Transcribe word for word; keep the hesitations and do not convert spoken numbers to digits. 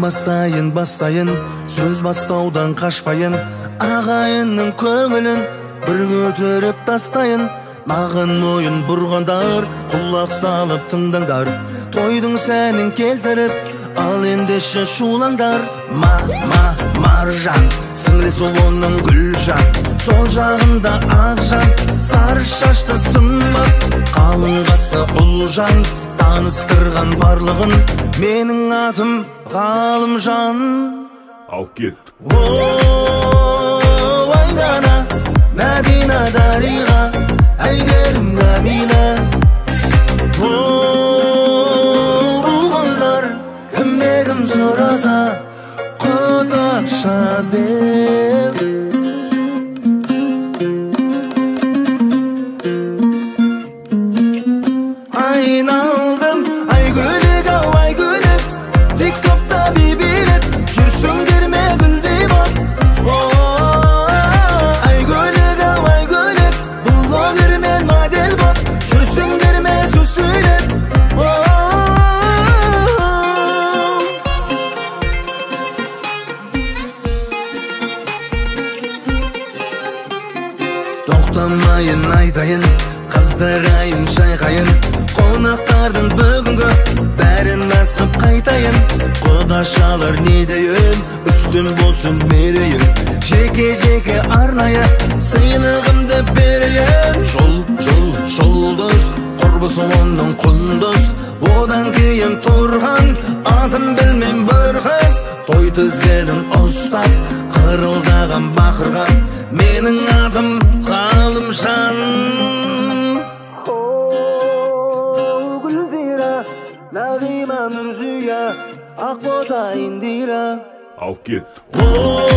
бастайын бастайын сөз бастаудан қашпайын, ағайынның көңілін бір көтеріп тастайын. Маған ойын бұрғандар құлақ салып тыңдаңдар, тойдың сәнін келтіріп ал ендеше шулаңдар. Ма ма маржан сіңлі сұлуның гүлжан, сол жағында ақжан, сары шашты сымбат, қалың қасты ұлжан, таныстырған барлығын менің атым Ғалымжан. Ал кет. Оу айдана Мәдина Дариға, әйгерім Гамина. Оу бұл қыздар кімде кім сұраса құдаша бер. Айналдым айгөлік ау айгөлік, тек топта бейбілік, жүрсіңдер ме гүлдей боп. Айгөлік ау айгөлік, блогермен модель боп, жүрсіңдер ме сөз сөйлеп. Тоқтамайын айтайын, қыздырайын шайқайын, қонақтардың бүгінгі бәрін асқып қайтайын. Құдашалар не дейін, үстін болсын мерейін, жеке-жеке арнайы сыйлығымды берейін. Жол, жол, жұлдыз, құрбысы оның құндыз, одан кейін тұрған атым білмем бір қыз. Той тізгенін ұстап, қырылдаған бақырған менің атым Ғалымжан. Нағима Нұрзия, Ақбота Индира. Ал кет.